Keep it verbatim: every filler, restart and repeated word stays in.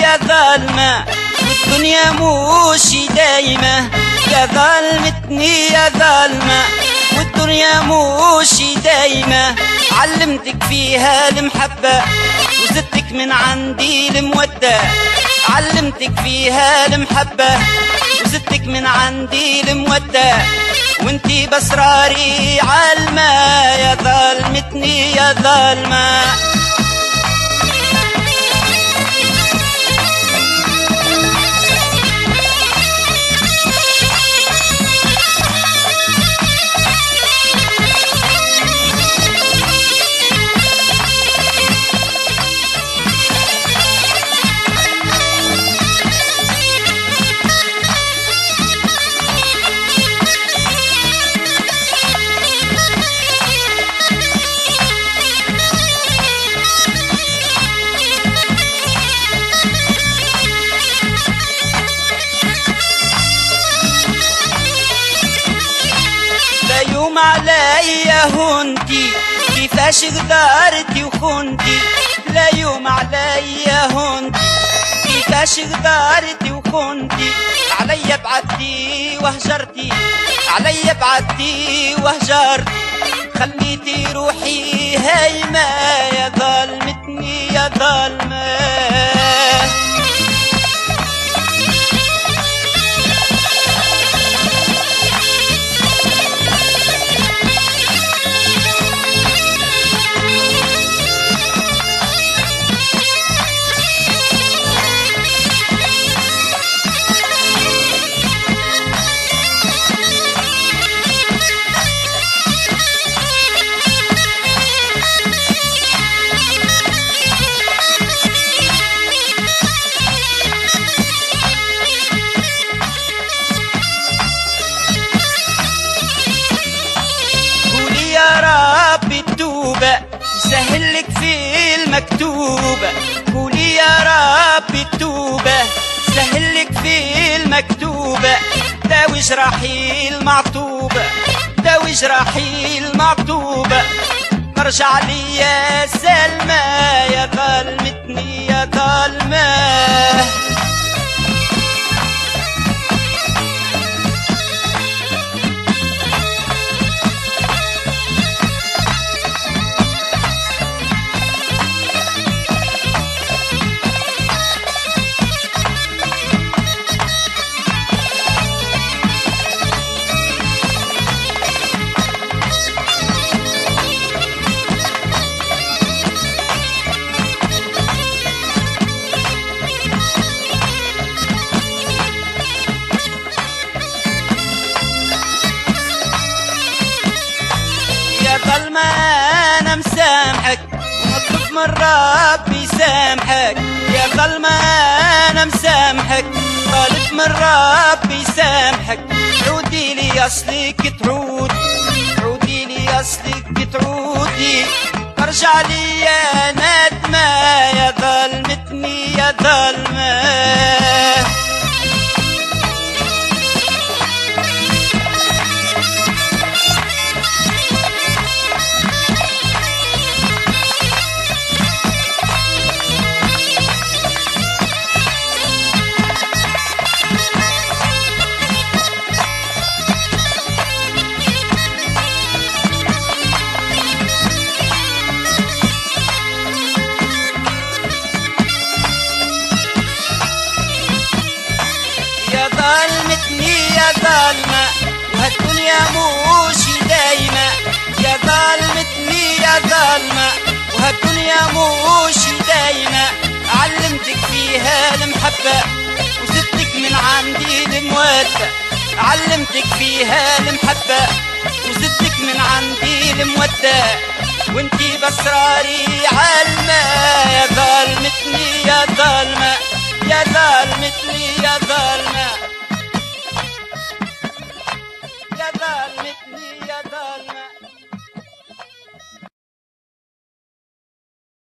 يا ظالمة والدنيا موشي دايمة، يا ظلمتني يا ظالمة والدنيا موشي دايمة. علمتك فيها المحبة وزدتك من عندي المودة، علمتك فيها المحبة وزدتك من عندي المودة، وانتي باسراري عالمة يا ظالمتني يا ظالمة. يوم عليا هونتي كيفاش غدارتي وخنتي، لا يوم عليا هونتي كيفاش غدارتي وخنتي، عليا بعدتي وهجرتي عليا بعدتي وهجرتي، خليتي روحي هايمة يا ظالمتني يا ظالمة. سهلك في المكتوبة، قولي يا رب التوبة سهلك في المكتوبة، داوي جراحي المعطوبة داوي جراحي المعطوبة، ارجع لي يا سلمى يا ظلمتني يا ظالمة. ظلمة أنا مسامحك ومطلوب من ربي يسامحك، يا ظلمة أنا مسامحك طالب من ربي يسامحك، عودي لي أصلك تعود عودي لي أصلك تعودي، ارجع لي يا ندمة يا ظلمتني يا ظلمة. يا ظلمتني يا ظالمة وهالدنيا موشي دايمة، يا ظلمتني يا ظالمة وهالدنيا موشي دايمة، علمتك فيها المحبة وزدتك من عندي المودة، علمتك فيها المحبة وزدتك من عندي المودة، وانتي باسراري عالمة يا ظلمتني يا ظالمة يا ظالمتني يا ظالمة.